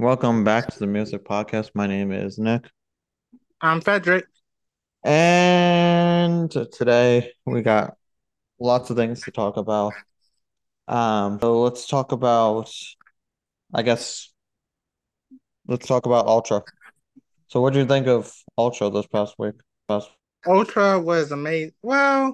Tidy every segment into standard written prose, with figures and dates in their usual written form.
Welcome back to the Music Podcast. My name is Nick, I'm Frederick. and today we got lots of things to talk about. So let's talk about, I guess, let's talk about Ultra. So, what do you think of Ultra this past week? Past, Ultra was amazing. Well,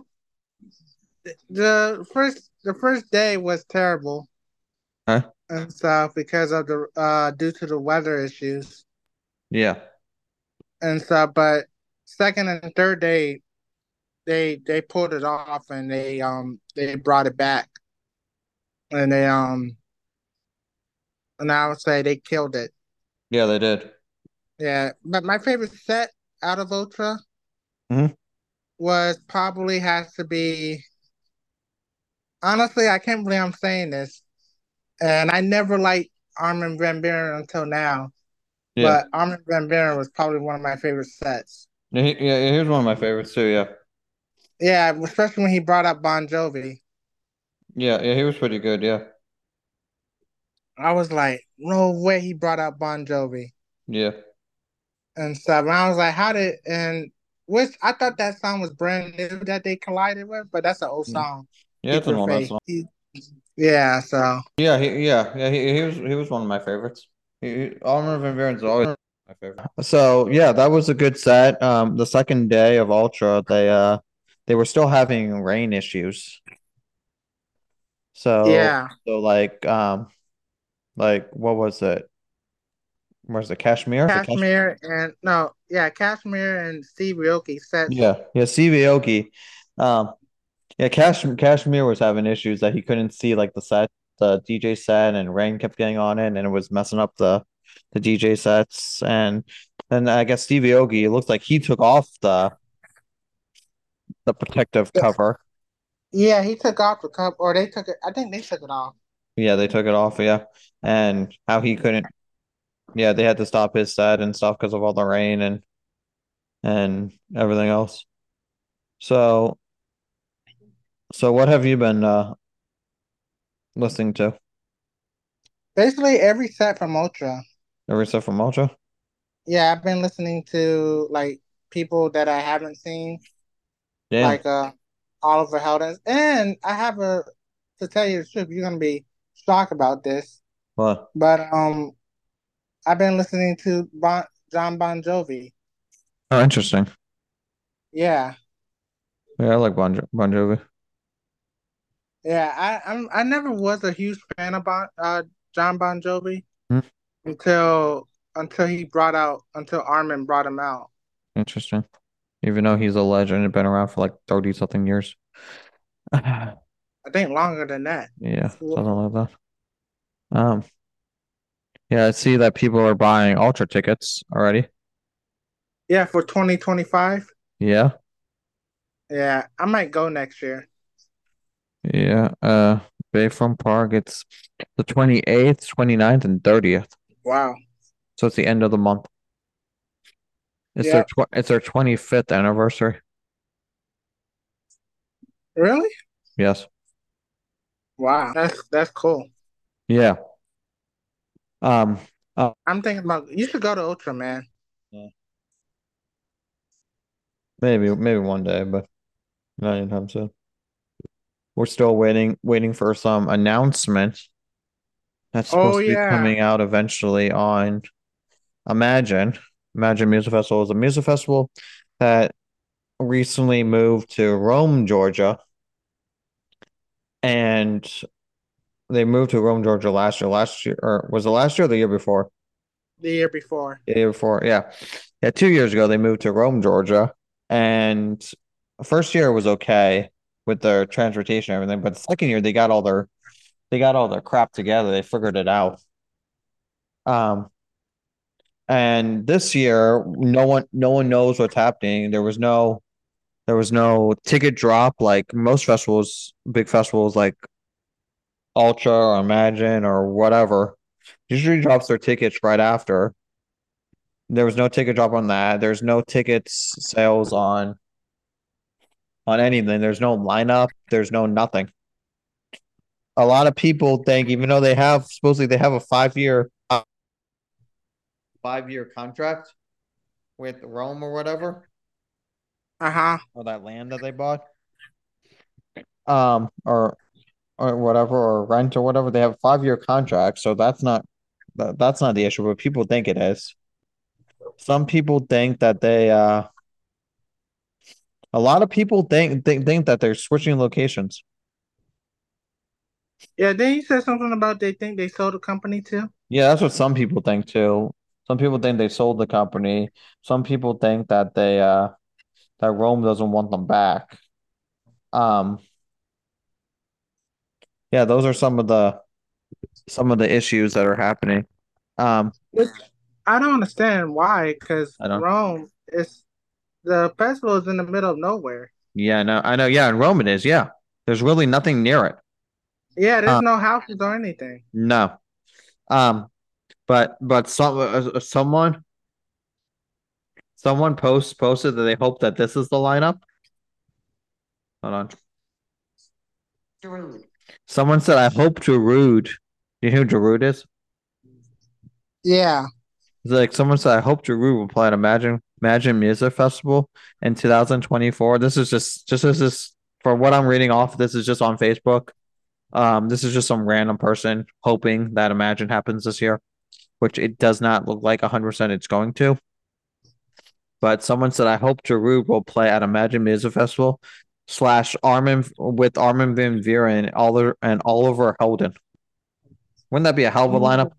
the first day was terrible huh? and stuff because of the due to the weather issues Yeah, and stuff. But second and third day they pulled it off and they brought it back and and I would say they killed it. yeah, they did. Yeah, but my favorite set out of Ultra Hmm. was probably has to be, honestly, I can't believe I'm saying this. And I never liked Armin van Buuren until now, Yeah, but Armin van Buuren was probably one of my favorite sets. yeah, he was one of my favorites too. Yeah, Yeah, especially when he brought up Bon Jovi. yeah, he was pretty good. Yeah, I was like, no way he brought up Bon Jovi yeah, and stuff. And I was like, how did, and which I thought that song was brand new that they collided with, but that's an old yeah. song. Yeah, it's Keep an Your old Faith. song. Yeah, so He was one of my favorites. Armor Van Buren's always my favorite. So yeah, that was a good set. The second day of Ultra, they were still having rain issues. So yeah. like what was it? Was it Kashmir? The Cash Kashmir and no, yeah, Kashmir and Steve Aoki sets. Yeah, Stevie Aoki. Um, yeah, Kashmir was having issues that he couldn't see like the DJ set, and rain kept getting on it, and it was messing up the DJ sets. And then I guess Stevie Aoki, it looks like he took off the protective cover. Yeah, he took off the cup, or they took it. I think they took it off. Yeah, they took it off. Yeah, and how he couldn't. Yeah, they had to stop his set and stuff because of all the rain and everything else. So so what have you been listening to? Basically, every set from Ultra. Every stuff from Ultra? Yeah, I've been listening to like people that I haven't seen, Damn. like Oliver Heldens, and I have a to tell you the truth. You're gonna be shocked about this, What? but I've been listening to John Bon Jovi. Oh, interesting. Yeah, Yeah, I like Bon Jovi. yeah. I never was a huge fan of John Bon Jovi Hmm, until until Armin brought him out. interesting. Even though he's a legend and been around for like 30 something years. I think longer than that. Yeah, something like that. Yeah, I see that people are buying Ultra tickets already. Yeah, for 2025. Yeah, Yeah, I might go next year. yeah. Bayfront Park, it's the 28th, 29th, and 30th. Wow. So it's the end of the month. Yep. It's their 25th anniversary. Really? Yes. Wow. That's cool. Yeah. Um, uh, I'm thinking about you should go to Ultra, man. yeah, maybe one day, but not anytime soon. We're still waiting for some announcement that's Oh supposed to be yeah. coming out eventually on Imagine. Imagine Music Festival is a music festival that recently moved to Rome, Georgia, and they moved to Rome, Georgia last year. Last year, or was it last year or the year before? The year before. The year before, yeah. Yeah, 2 years ago they moved to Rome, Georgia, and the first year was okay with their transportation and everything, but the second year they got all their crap together. They figured it out. Um, and this year, no one knows what's happening. There was no ticket drop like most festivals, big festivals like Ultra or Imagine or whatever. Usually drops their tickets right after. There was no ticket drop on that. There's no tickets sales on anything. There's no lineup. There's no nothing. A lot of people think, even though they have supposedly they have a 5 year 5-year contract with Rome or whatever, Uh-huh. or that land that they bought, um, or or whatever, or rent or whatever. They have a 5-year contract, so that's not the issue, but people think it is. Some people think that a lot of people think that they're switching locations. Yeah, then you said something about they think they sold the company too. Yeah, that's what some people think too. Some people think they sold the company. Some people think that that Rome doesn't want them back. Um, yeah, those are some of the issues that are happening. Um, Which I don't understand why, because I don't. Rome is the festival is in the middle of nowhere. Yeah, no, I know. Yeah, in Rome it is. Yeah, there's really nothing near it. Yeah, there's Uh, no houses or anything. no. Um, but someone posted that they hope that this is the lineup. Hold on. Giroud. Someone said, "I hope Giroud." You know who Giroud is? Yeah. It's like someone said, "I hope Giroud will play at Imagine Music Festival in 2024." This is just this is for what I'm reading off. This is just on Facebook. This is just some random person hoping that Imagine happens this year, which it does not look like 100% it's going to. But someone said, I hope Giroud will play at Imagine Music Festival slash Armin with Armin van Buuren and Oliver Holden. Wouldn't that be a hell of a lineup?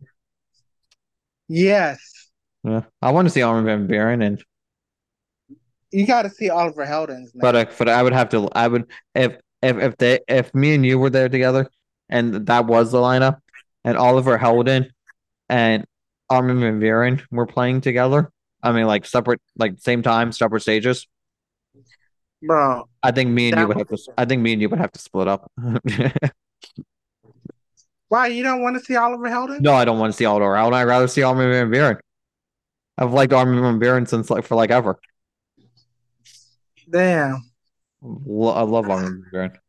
Yes. Yeah, I want to see Armin van Buuren, and You got to see Oliver Heldens, man. but I would have to I would if me and you were there together, and that was the lineup, and Oliver Holden and Armin van Buuren were playing together. I mean, like separate, like same time, separate stages. Bro, I think me and you that would was have to. I think me and you would have to split up. why you don't want to see Oliver Heldens? No, I don't want to see Aldo out. I'd rather see Armin van Buuren. I've liked Armin van Buuren since like for like ever. Damn. I love Armin van Buuren.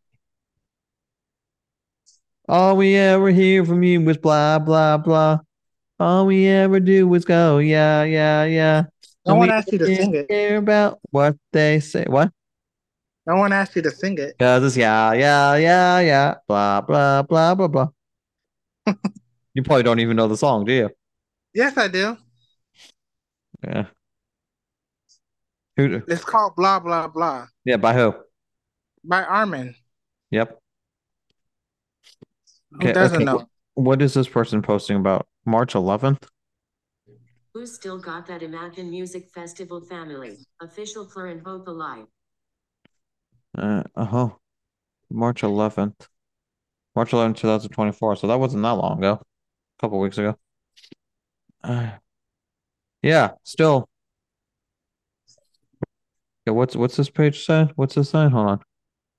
All we ever hear from you was blah blah blah. All we ever do was go yeah yeah yeah, No and one we asked you to didn't sing it. care about what they say. What? No one asked you to sing it. Cause it's yeah yeah yeah yeah blah blah blah blah blah. You probably don't even know the song, do you? Yes, I do. Yeah. Who? It's called Blah Blah Blah Yeah. By who? by Armin. Yep. Who Okay. doesn't Okay. know? What is this person posting about? March 11th? Who's still got that Imagine Music Festival family? Official Fleur and Hope alive. Oh, March 11th. March 11th, 2024. So that wasn't that long ago. A couple weeks ago. Yeah, still. Yeah, what's this page saying? What's this saying? Hold on.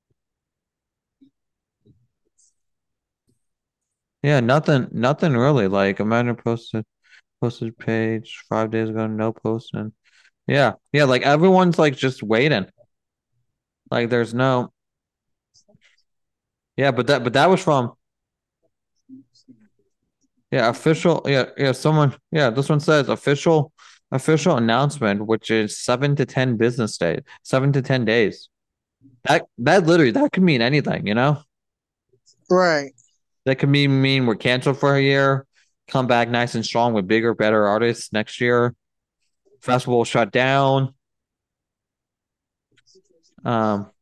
Yeah, nothing really. Like Amanda posted page 5 days ago, no posting. Yeah, yeah, like everyone's like just waiting. Like there's no. Yeah, but that was from. Yeah, official. Yeah, someone. Yeah, this one says official announcement, which is 7 to 10 business days, 7 to 10 days. That literally that could mean anything, you know? Right. That could mean we're canceled for a year, come back nice and strong with bigger, better artists next year. Festival shut down. Um,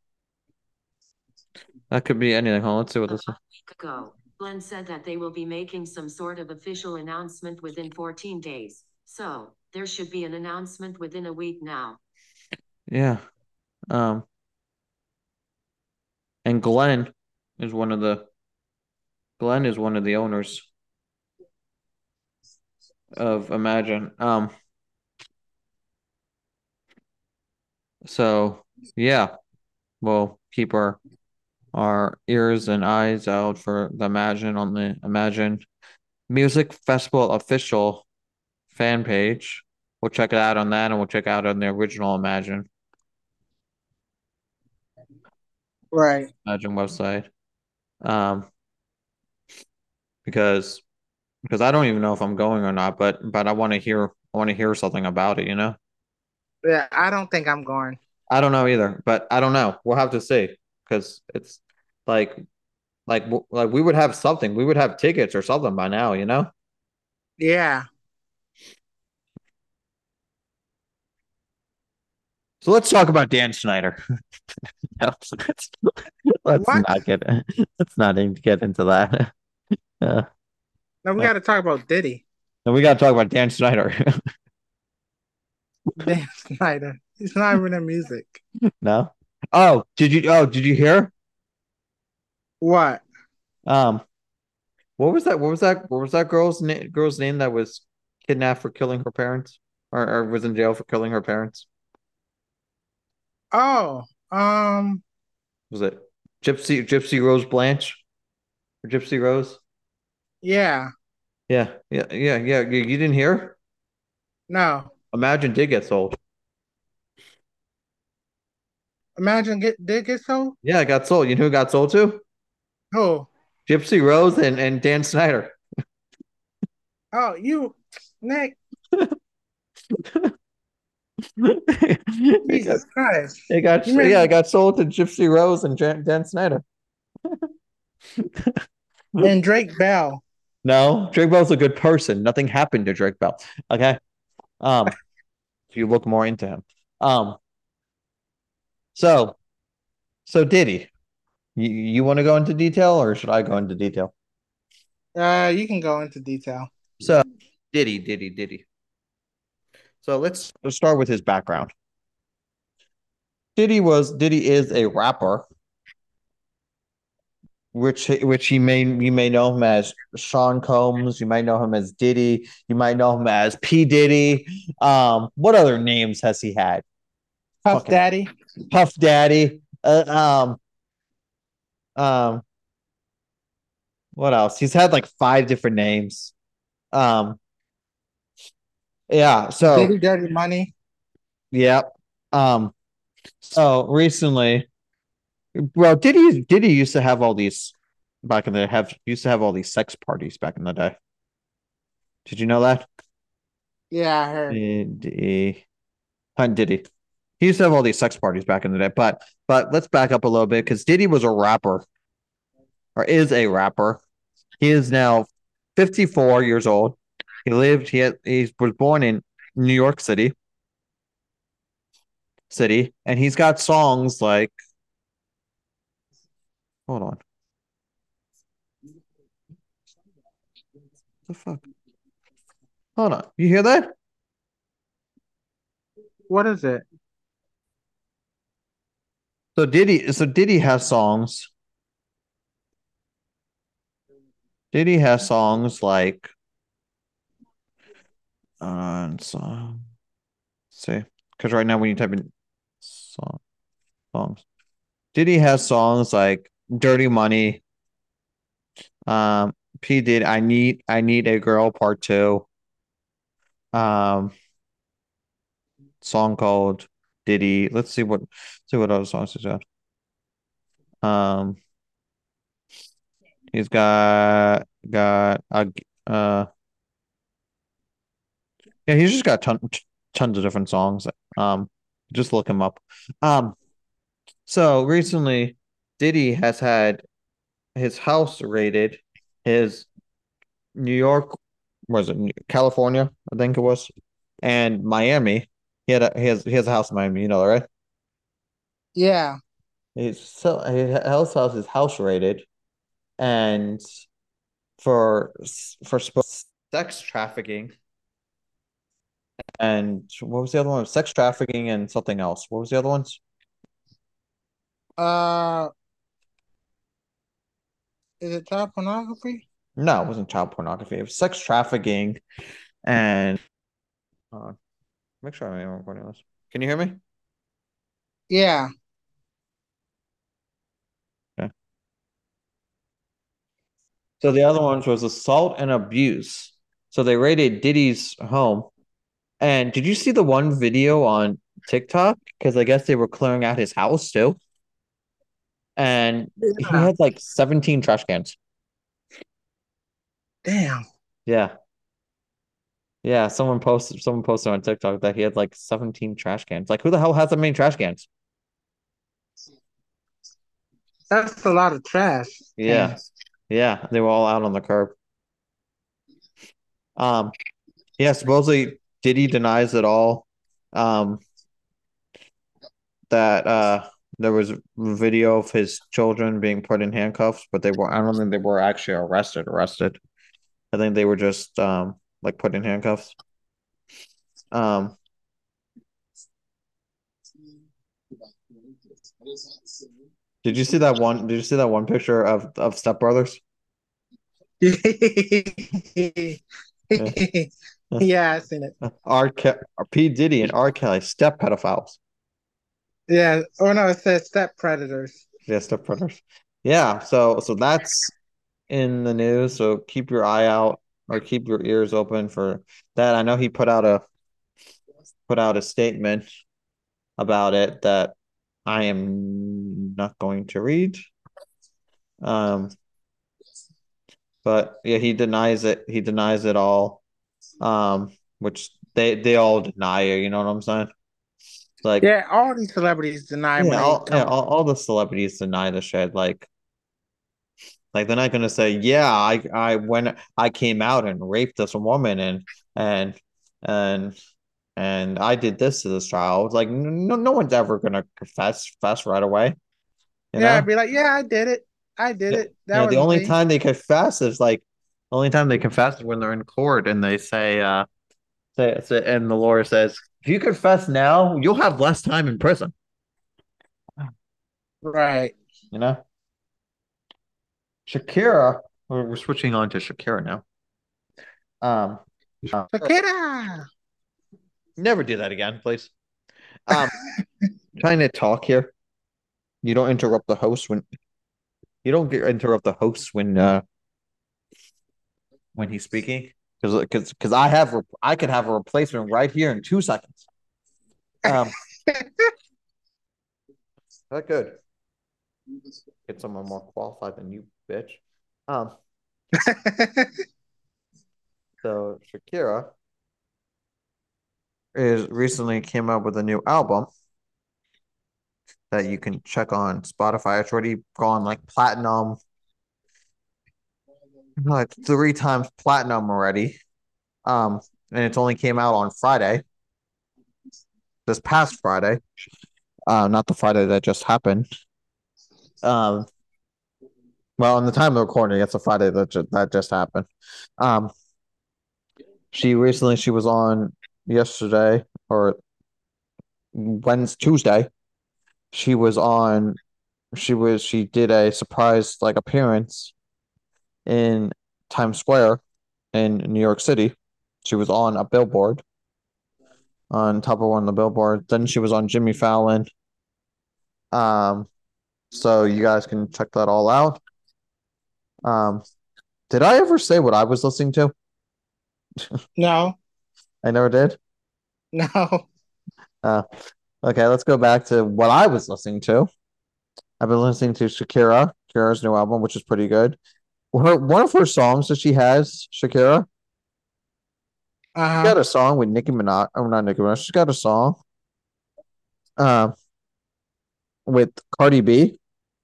that could be anything. Hold on, let's see what this is. A week ago, Glenn said that they will be making some sort of official announcement within 14 days. So there should be an announcement within a week now. Yeah. Um, and is one of the Glenn is one of the owners of Imagine. So yeah, we'll keep our ears and eyes out for the Imagine on the Imagine Music Festival official fan page. We'll check it out on that, and we'll check out on the original Right. Imagine website. Um, because because I don't even know if I'm going or not, but I want to hear something about it, you know? Yeah, I don't think I'm going. I don't know either, but I don't know. We'll have to see because it's like like we would have something. We would have tickets or something by now, you know? Yeah. So let's talk about Dan Snyder. No, let's What? not get let's not even get into that. Uh, No, we uh, got to talk about Diddy. and we got to talk about Dan Snyder. Dan Snyder. He's not even in music. No. Oh, did you hear? What? Um, what was that? What was that girl's name that was kidnapped for killing her parents, or was in jail for killing her parents? Oh, Was it Gypsy Rose Blanche or Gypsy Rose? yeah. Yeah, yeah, yeah, yeah. You didn't hear? No. Imagine did get sold. Imagine did get so? Yeah, it got sold. You know who got sold to? Oh. Gypsy Rose and Dan Snyder. Oh, you Nick. It got Jesus Christ. it got You yeah, it mean got sold to Gypsy Rose and Dan Snyder. and Drake Bell. No, Drake Bell's a good person. Nothing happened to Drake Bell. Okay. If you look more into him. Um, so so Diddy, you want to go into detail or should I go into detail? You can go into detail. So Diddy. So let's start with his background. Diddy is a rapper, which you may know him as Sean Combs, you might know him as Diddy, you might know him as P Diddy. What other names has he had? Puff Fucking Daddy. Puff Daddy. Um, what else? He's had like five different names. Um, yeah. So Diddy Dirty Money. yeah. Um, so recently, well, Diddy used to have all these back in the have used to have all these sex parties back in the day. Did you know that? Yeah, I heard. Diddy. Hunt Diddy. He used to have all these sex parties back in the day, but let's back up a little bit because Diddy was a rapper or is a rapper. He is now 54 years old. He was born in New York City, and he's got songs like hold on. What the fuck? Hold on. You hear that? What is it? So Diddy has songs. Diddy has songs like song. See, because right now when you type in songs, Diddy has songs like "Dirty Money," P did I need a girl part two, um, song called Diddy. Let's see what other songs he's got. Um, he's got yeah, he's just got tons of different songs. Um, just look him up. Um, so recently, Diddy has had his house raided. His New York, was it California? I think it was, and Miami. He has a house in Miami. You know that, right? Yeah. His house raided, and for sex trafficking, and what was the other one? Sex trafficking and something else. What was the other ones? Uh, is it child pornography? No, it wasn't child pornography. It was sex trafficking and make sure I'm recording this. Can you hear me? Yeah. Okay. So the other ones was assault and abuse. So they raided Diddy's home. And did you see the one video on TikTok? Because I guess they were clearing out his house too. And he Yeah. had like 17 trash cans. Damn. Yeah. Yeah, someone posted on TikTok that he had like 17 trash cans. Like who the hell has that many trash cans? That's a lot of trash Yeah. cans. Yeah, they were all out on the curb. Um, yeah, supposedly Diddy denies it all. Um, that there was video of his children being put in handcuffs, but I don't think they were actually arrested. I think they were just like put in handcuffs. Um, did you see that one picture of Step Brothers? Yeah. Yeah, I seen it. R. Ke- P. Diddy and R. Kelly, step pedophiles. Yeah. Oh no, it says step predators. Yeah, step brothers. Yeah, so that's in the news. So keep your eye out or keep your ears open for that. I know he put out a statement about it that I am not going to read. Um, but yeah, he denies it. He denies it all. Which they all deny it. You know what I'm saying? Like, Yeah, all these celebrities deny when they come out. all the celebrities deny the shit. Like they're not gonna say, yeah, I when I came out and raped this woman and and and I did this to this child. Like no one's ever gonna confess right away, you Yeah, know? I'd be like, yeah, I did it. I did Yeah, it. That yeah, the was only me. time they confess is like the only time they confess is when they're in court and they say and the lawyer says, if you confess now, you'll have less time in prison, Right. you know? Shakira, we're switching on to Shakira now. Um, Takeda. never do that again, please. Um, trying to talk here. You don't interrupt the host interrupt the host when he's speaking because I could have a replacement right here in 2 seconds. Um, that good. Get someone more qualified than you, bitch. Um, so Shakira is recently came out with a new album that you can check on Spotify. It's already gone like platinum, like 3 times platinum already. Um, and it's only came out on Friday, this past Friday. Not the Friday that just happened. Um, well, on the time of recording, it's a Friday that just happened. Um, she was on yesterday or Wednesday, Tuesday. She was on. She did a surprise like appearance in Times Square in New York City. She was on a billboard on top of one of the billboards. Then she was on Jimmy Fallon. Um, so you guys can check that all out. Um, did I ever say what I was listening to? No, I never did. no. Uh, okay, let's go back to what I was listening to. I've been listening to Shakira's new album, which is pretty good. One of her songs that she has, Shakira, she Uh-huh. got a song with Nicki Minaj. Oh, not Nicki Minaj. She's got a song uh, with Cardi B,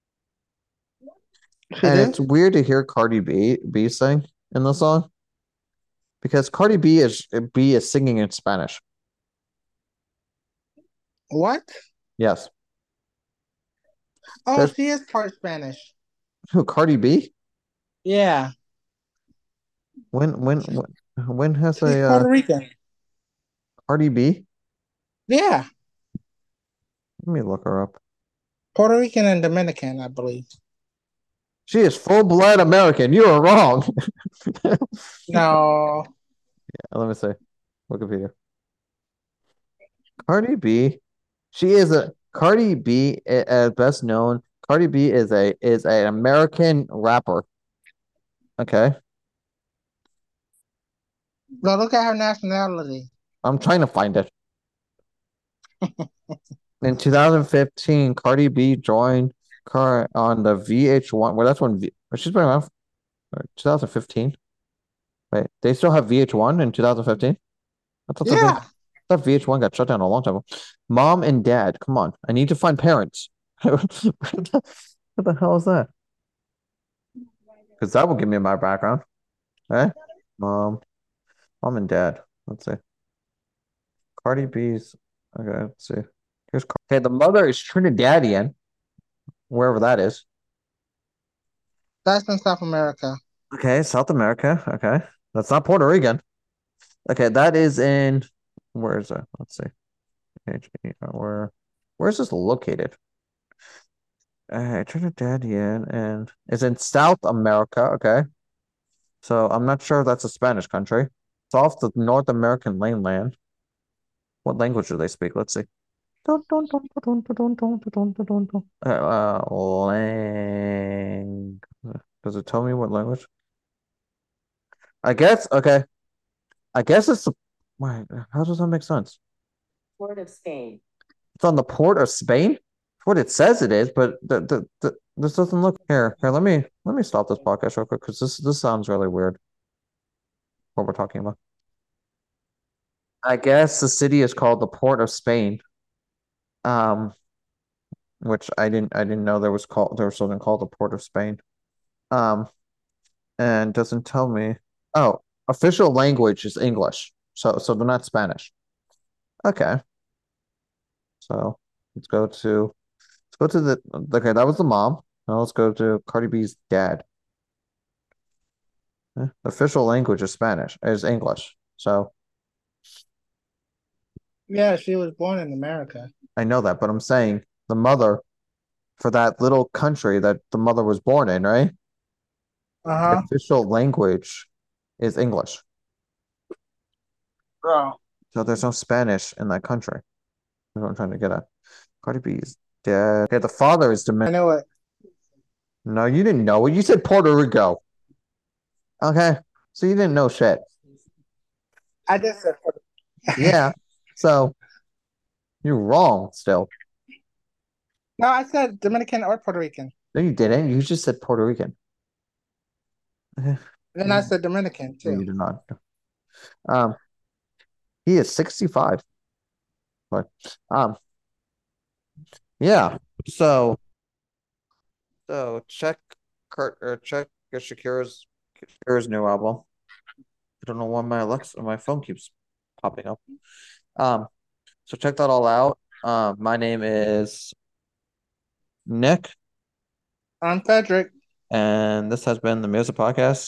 She and do? it's weird to hear Cardi B sing in the song because Cardi B is singing in Spanish. What? Yes, Oh, there's she is part Spanish. who Cardi B. Yeah. When has She's a Puerto Rican. Cardi B? Yeah. Let me look her up. Puerto Rican and Dominican, I believe. She is full blood American. You are wrong. No. Let me see. Wikipedia. Cardi B. She is a Cardi B as best known. Cardi B is an American rapper. Okay. No, look at her nationality. I'm trying to find it. In 2015, Cardi B joined Car on the VH1. Well, that's when she's been around for 2015. Wait, they still have VH1 in 2015? I thought Yeah, thought VH1 got shut down a long time ago. Mom and dad, come on. I need to find parents. What the hell is that? Because that will give me my background. Eh? Mom, mom and dad. Let's see. Cardi B's. Okay, let's see. Okay, the mother is Trinidadian, wherever that is. that's in South America. Okay, South America. Okay, that's not Puerto Rican. Okay, that is in. Where is it? Let's see. Where's this located? Trinidadian and is in South America. Okay, so I'm not sure if that's a Spanish country. It's off the North American mainland. What language do they speak? Let's see. Lang. Does it tell me what language? I guess. Okay. I guess it's the. Wait, how does that make sense? Port of Spain. It's on the port of Spain. It's what it says it is, but this doesn't look here. Here, let me stop this podcast real quick because this sounds really weird. What we're talking about. I guess the city is called the Port of Spain. Um, which I didn't know there was something called the Port of Spain. Um, and doesn't tell me. Oh, official language is English. So they're not Spanish. Okay. So let's go to the okay, that was the mom. Now let's go to Cardi B's dad. Official language is Spanish, is English. So Yeah, she was born in America. I know that, but I'm saying the mother for that little country that the mother was born in, right? The Uh-huh. official language is English. Bro. So there's no Spanish in that country. That's what I'm trying to get at. Cardi B's dad. Okay, the father is I Dominican. know it. No, you didn't know it. You said Puerto Rico. Okay. So you didn't know shit. I just said Yeah. So you're wrong still. no, I said Dominican or Puerto Rican. No, you didn't. You just said Puerto Rican. And then I said Dominican No, you too. did not. Um, he is 65. But yeah. So check Kurt or check Shakira's new album. I don't know why my phone keeps popping up. Um, so check that all out. My name is Nick, I'm Frederick. and this has been the Music Podcast.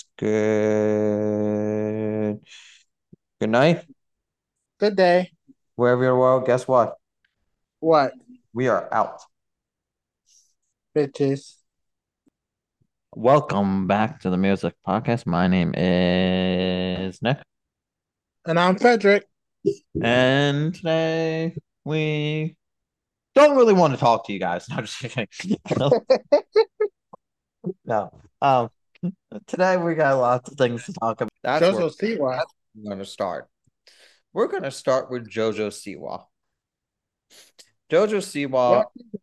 Good night. Good day. Wherever you're in the world, guess what? What? We are out. Bitches. Welcome back to the Music Podcast. My name is Nick, And I'm Frederick. and today we don't really want to talk to you guys. No, just kidding. No. Today we got lots of things to talk about. That's where Jojo Siwa. we're going to start. We're going to start with JoJo Siwa. JoJo Siwa.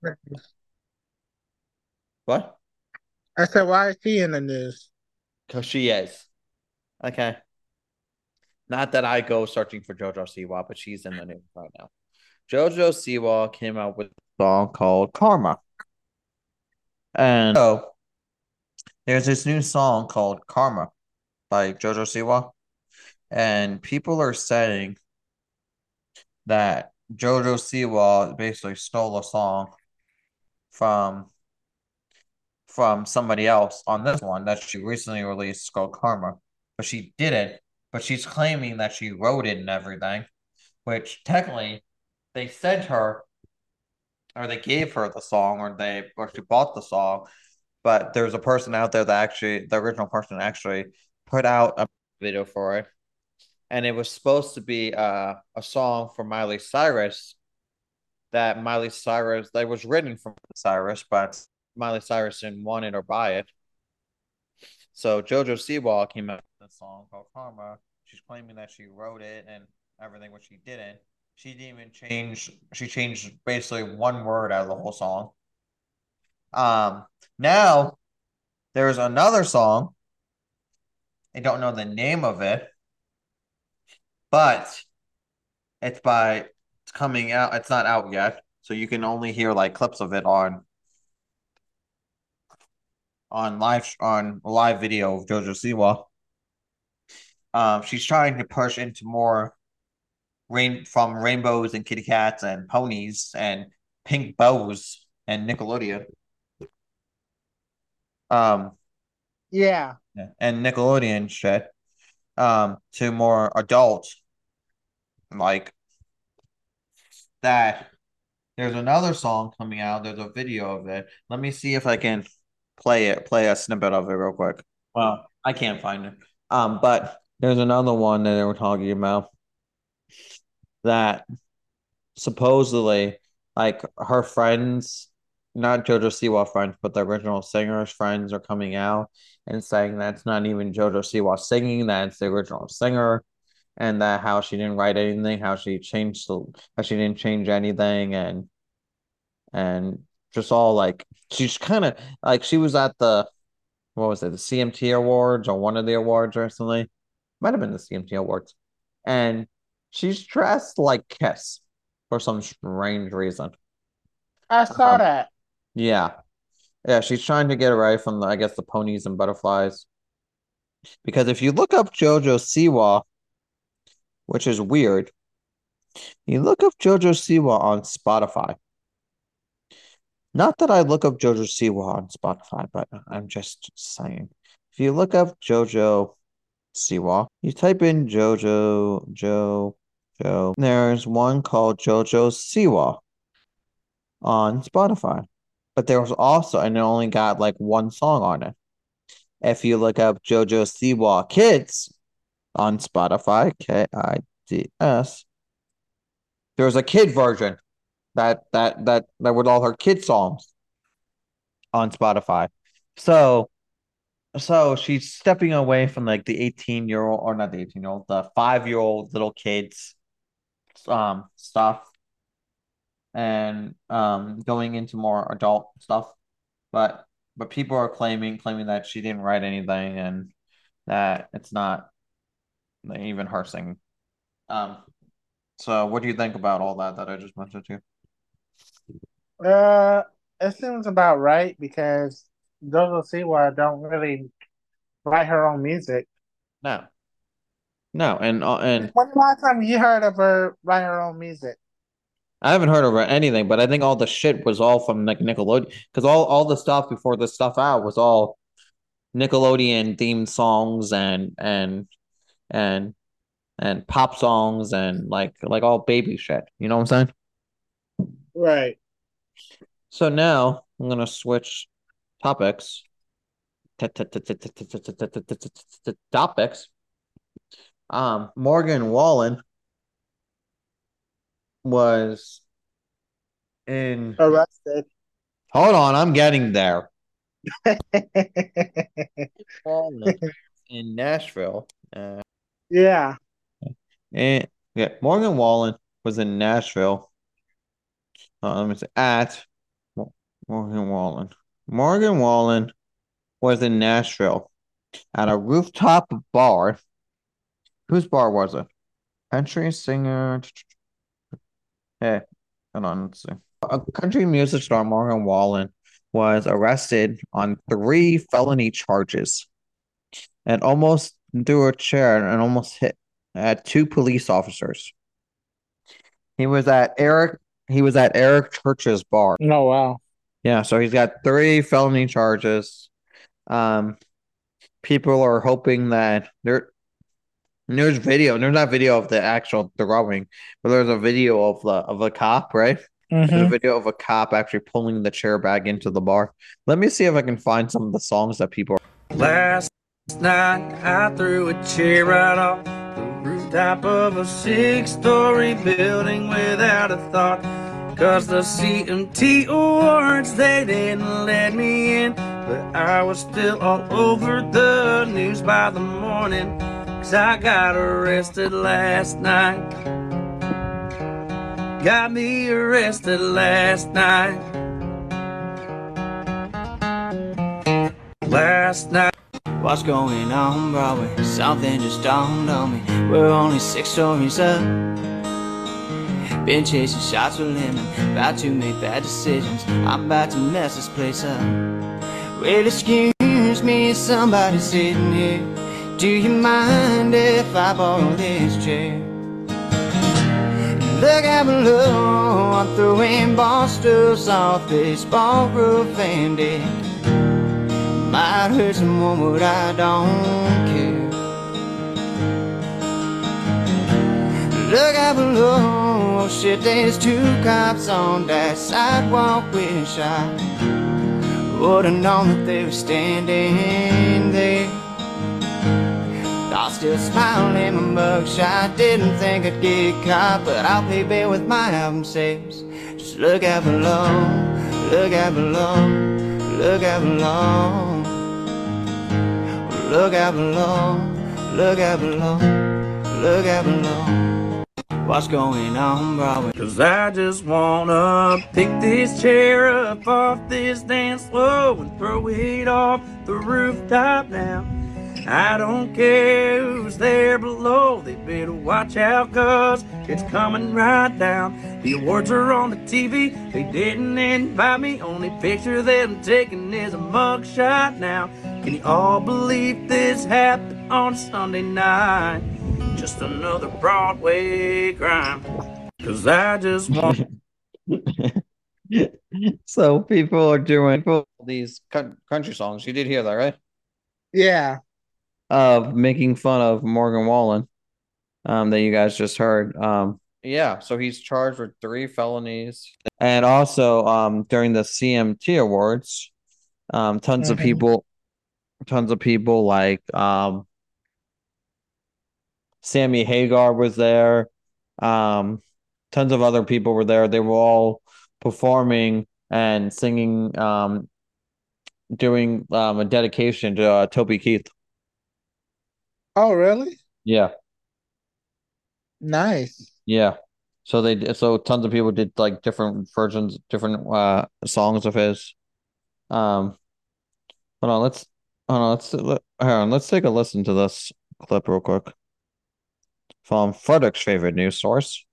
What? I said, why is he in the news? Because she is. Okay. Not that I go searching for JoJo Siwa, but she's in the news right now. JoJo Siwa came out with a song called Karma. And so there's this new song called Karma by JoJo Siwa. And people are saying that JoJo Siwa basically stole a song from somebody else on this one that she recently released called Karma. But she didn't. But she's claiming that she wrote it and everything, which technically they sent her or they gave her the song or she bought the song. But there's a person out there that actually the original person actually put out a video for it. And it was supposed to be a song for Miley Cyrus that was written for Cyrus, but Miley Cyrus didn't want it or buy it. So JoJo Siwa came out with a song called Karma. She's claiming that she wrote it and everything, which she didn't. She didn't even change. She changed basically one word out of the whole song. Now there's another song I don't know the name of it, but it's coming out. It's not out yet, so you can only hear like clips of it on live video of JoJo Siwa. She's trying to push into more from rainbows and kitty cats and ponies and pink bows and Nickelodeon. Yeah. And Nickelodeon shit. To more adult, like that. There's another song coming out. There's a video of it. Let me see if I can play a snippet of it real quick. Well, I can't find it. But there's another one that they were talking about that supposedly, like, her friends, not JoJo Siwa friends, but the original singer's friends are coming out and saying that's not even JoJo Siwa singing, that's the original singer, and that how she didn't write anything, how she didn't change anything, and just all like she's kind of like she was at the what was it, the CMT Awards or one of the awards recently. Might have been the CMT Awards. And she's dressed like Kiss for some strange reason. I saw that. Yeah. Yeah, she's trying to get away from I guess the ponies and butterflies. Because if you look up JoJo Siwa, which is weird, you look up JoJo Siwa on Spotify. Not that I look up JoJo Siwa on Spotify, but I'm just saying. If you look up JoJo Siwa, you type in JoJo, there's one called JoJo Siwa on Spotify. But there was also, and it only got like one song on it. If you look up JoJo Siwa Kids on Spotify, KIDS, there's a kid version that with all her kid songs on Spotify. So she's stepping away from like the 18-year-old, or not the 18-year-old, the 5-year-old little kids stuff, and going into more adult stuff. But people are claiming that she didn't write anything and that it's not even her singing. So what do you think about all that I just mentioned to you? It seems about right because JoJo Siwa don't really write her own music. No. And When's the last time you heard of her write her own music? I haven't heard of anything, but I think all the shit was all from like Nickelodeon, because all the stuff before the stuff out was all Nickelodeon themed songs and pop songs and like all baby shit. You know what I'm saying? Right. So now I'm gonna switch topics. Topics. Morgan Wallen was in Arrested. Hold on, I'm getting there. In Nashville. Yeah. And yeah, Morgan Wallen was in Nashville. Let me say at Morgan Wallen. Morgan Wallen was in Nashville at a rooftop bar. Whose bar was it? Country singer. Hey, hold on. Let's see. A country music star, Morgan Wallen, was arrested on 3 felony charges and almost threw a chair and almost hit at 2 police officers. He was at Eric Church's bar. Oh wow. Yeah, so he's got 3 felony charges. People are hoping that there's video. There's not video of the robbery, but there's a video of a cop, right? Mm-hmm. There's a video of a cop actually pulling the chair back into the bar. Let me see if I can find some of the songs that people are. Last night I threw a chair right off the rooftop of a 6-story building without a thought. Cause the CMT Awards, they didn't let me in, but I was still all over the news by the morning. Cause I got arrested last night. Got me arrested last night. Last night What's going on, Broadway? Something just dawned on me. We're only 6 stories up. Been chasing shots with lemon, about to make bad decisions. I'm about to mess this place up. Well, excuse me, is somebody sitting here? Do you mind if I borrow this chair? Look out below, I'm throwing ball stools off this ballroom and it might hurt someone, but I don't care. Look out below, oh shit, there's 2 cops on that sidewalk. Wish I would've known that they were standing there. I'll still smile in my mugshot. Didn't think I'd get caught, but I'll pay bail with my album sales. Just look out below, look out below, look out below, look out below, look out below, look out below. What's going on, Broadway? 'Cause I just wanna pick this chair up off this dance floor and throw it off the rooftop now. I don't care who's there below, they better watch out 'cause it's coming right down. The awards are on the TV, they didn't invite me, only picture them taking is a mugshot now. Can you all believe this happened on Sunday night? Just another Broadway crime. 'Cause I just want... So people are doing these country songs. You did hear that, right? Yeah. Of making fun of Morgan Wallen, that you guys just heard. Yeah, so he's charged with 3 felonies. And also, during the CMT Awards, tons of people like Sammy Hagar was there. Tons of other people were there. They were all performing and singing, doing a dedication to Toby Keith. Oh, really? Yeah. Nice. Yeah. So tons of people did like different versions, different songs of his. Hold on, let's take a listen to this clip real quick from Frederick's favorite news source.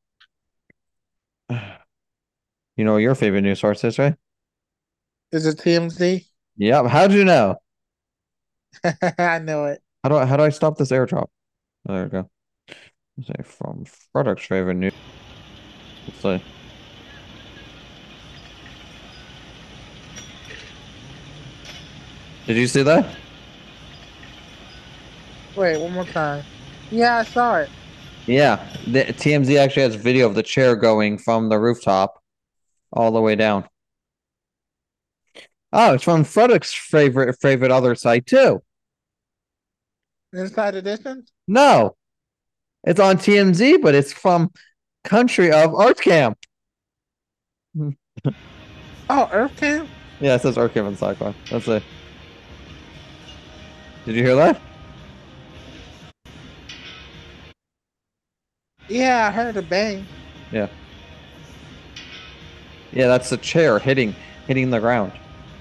You know what your favorite news source is, right? Is it TMZ? Yep. How'd you know? I know it. How do I stop this airdrop? Oh, there we go. Let's say from Frederick's favorite news. Let's see. Did you see that? Wait, one more time. Yeah, I saw it. Yeah, the TMZ actually has video of the chair going from the rooftop all the way down. Oh, it's from Frederick's favorite other site too. Inside Edition? No, it's on TMZ, but it's from Country of Art Camp. Oh, Earth Camp? Yeah, it says Art Camp in Cyclone. That's it. Did you hear that? Yeah, I heard a bang. Yeah. Yeah, that's the chair hitting the ground.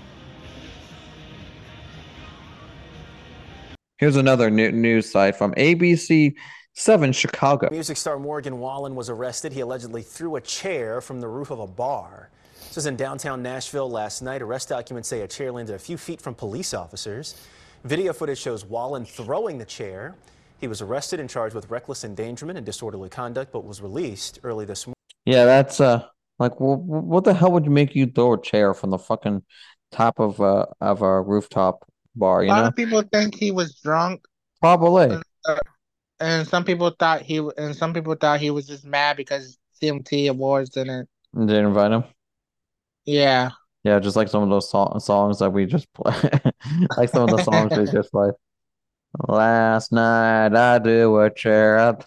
Here's another news site from ABC 7 Chicago. Music star Morgan Wallen was arrested. He allegedly threw a chair from the roof of a bar. This was in downtown Nashville last night. Arrest documents say a chair landed a few feet from police officers. Video footage shows Wallen throwing the chair. He was arrested and charged with reckless endangerment and disorderly conduct, but was released early this morning. Yeah, that's like what the hell would make you throw a chair from the fucking top of a rooftop bar? You A lot know, of people think he was drunk, probably. and some people thought he was just mad because CMT Awards didn't. Didn't invite him. Yeah. Yeah, just like some of those songs that we just play, like some of the songs we just played. Last night I do a chair up.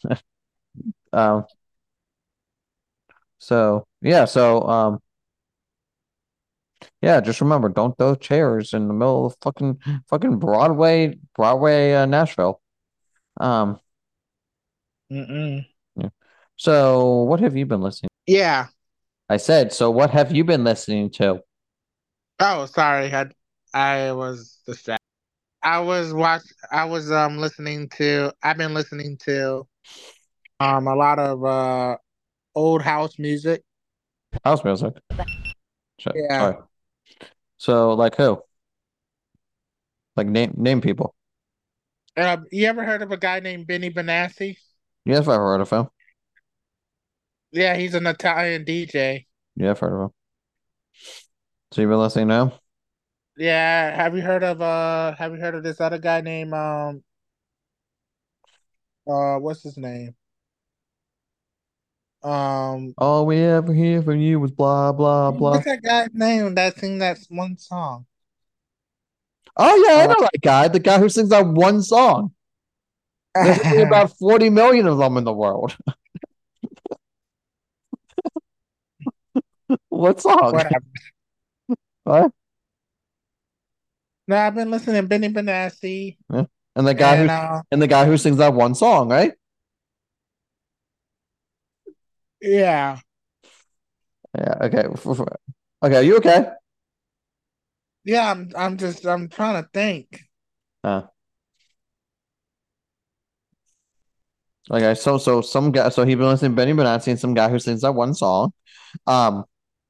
So yeah, yeah, just remember, don't throw chairs in the middle of fucking Broadway, Nashville. Mm-mm. Yeah. So what have you been listening? Yeah. I said, so what have you been listening to? Oh, sorry. I was distracted. listening to. I've been listening to a lot of old house music. House music. Shit, Yeah. sorry. So, like who? Like name people. You ever heard of a guy named Benny Benassi? Yes, I've heard of him. Yeah, he's an Italian DJ. Yeah, I've heard of him. So you've been listening now? Yeah, have you heard of this other guy named what's his name? Um All we ever hear from you was blah blah blah. what's that guy's name that sing that one song? Oh yeah, I Uh, know that guy. The guy who sings that one song. There's only about 40 million of them in the world. What song? whatever. What? No, I've been listening to Benny Benassi Yeah. And the guy who and sings that one song, right? yeah. Yeah. Okay. Okay. Are you okay? Yeah, I'm trying to think. Uh, okay. So some guy. So he's been listening to Benny Benassi and some guy who sings that one song. Um.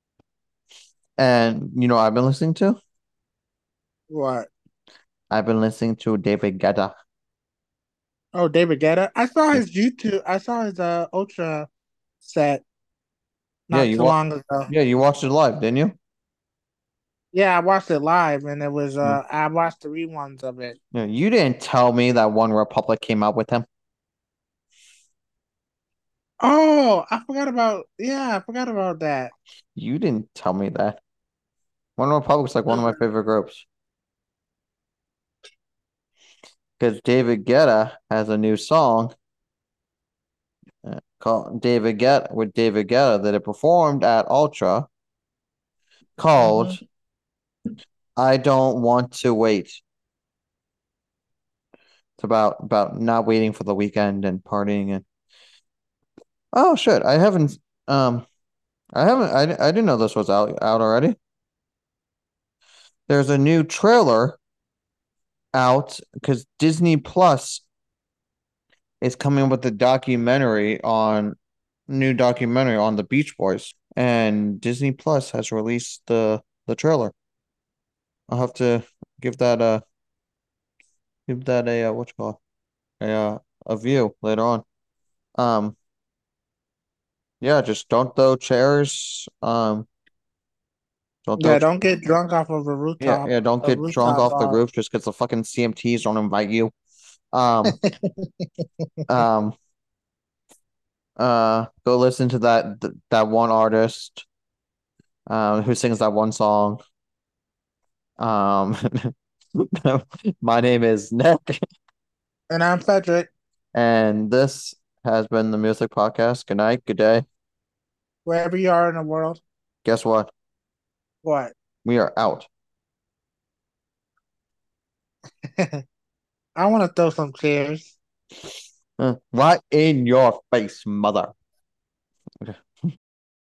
And you know what I've been listening to? What? I've been listening to David Guetta. Oh, David Guetta. I saw his Ultra set Yeah. not too long ago. Yeah. You watched it live, didn't you? Yeah, I watched it live and it was Yeah. I watched the reruns of it. Yeah. You didn't tell me that One Republic came out with him. Oh, I forgot about that. You didn't tell me that. One Republic's like one of my favorite groups. Because David Guetta has a new song called David Guetta that it performed at Ultra called Mhm. I Don't Want to Wait. It's about not waiting for the weekend and partying and oh shit, I didn't know this was out already. There's a new trailer out because Disney Plus is coming with a new documentary on the Beach Boys, and Disney Plus has released the trailer. I'll have to give that a what you call a view later on. Um, yeah, just don't throw chairs. Don't throw. Yeah, don't get drunk off of Yeah. Don't a get drunk rooftop off the bar. roof just because the fucking CMTs don't invite you. Um, um, go listen to that one artist, who sings that one song. Um, my name is Nick, And I'm Frederick. and this has been the Music Podcast. Good night, good day. Wherever you are in the world. Guess what? What? We are out. I want to throw some chairs. Right in your face, mother.